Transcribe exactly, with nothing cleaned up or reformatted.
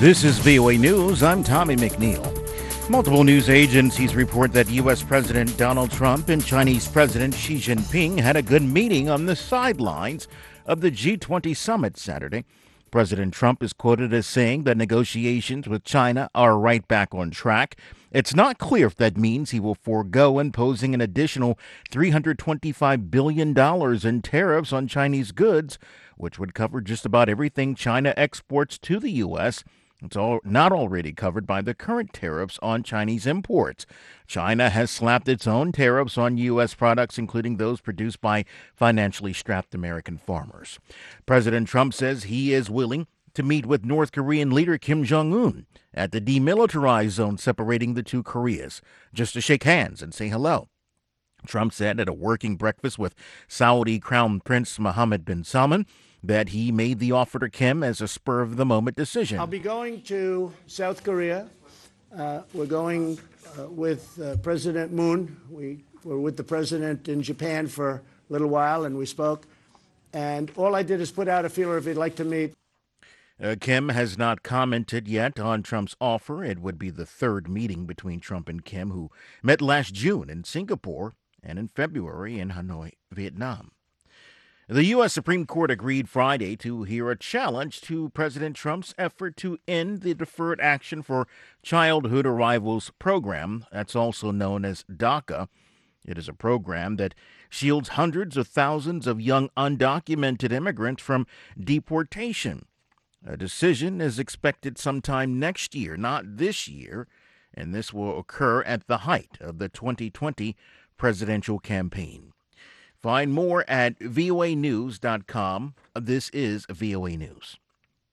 This is V O A News. I'm Tommy McNeil. Multiple news agencies report that U S. President Donald Trump and Chinese President Xi Jinping had a good meeting on the sidelines of the G twenty summit Saturday. President Trump is quoted as saying that negotiations with China are right back on track. It's not clear if that means he will forego imposing an additional three hundred twenty-five billion dollars in tariffs on Chinese goods, which would cover just about everything China exports to the U S. It's all not already covered by the current tariffs on Chinese imports. China has slapped its own tariffs on U S products, including those produced by financially strapped American farmers. President Trump says he is willing to meet with North Korean leader Kim Jong-un at the demilitarized zone separating the two Koreas, just to shake hands and say hello. Trump said at a working breakfast with Saudi Crown Prince Mohammed bin Salman that he made the offer to Kim as a spur-of-the-moment decision. I'll be going to South Korea. Uh, we're going uh, with uh, President Moon. We were with the president in Japan for a little while, and we spoke. And all I did is put out a feeler if he'd like to meet. Uh, Kim has not commented yet on Trump's offer. It would be the third meeting between Trump and Kim, who met last June in Singapore and in February in Hanoi, Vietnam. The U S. Supreme Court agreed Friday to hear a challenge to President Trump's effort to end the Deferred Action for Childhood Arrivals program, that's also known as DACA. It is a program that shields hundreds of thousands of young undocumented immigrants from deportation. A decision is expected sometime next year, not this year, and this will occur at the height of the twenty twenty presidential campaign. Find more at V O A news dot com. This is V O A News.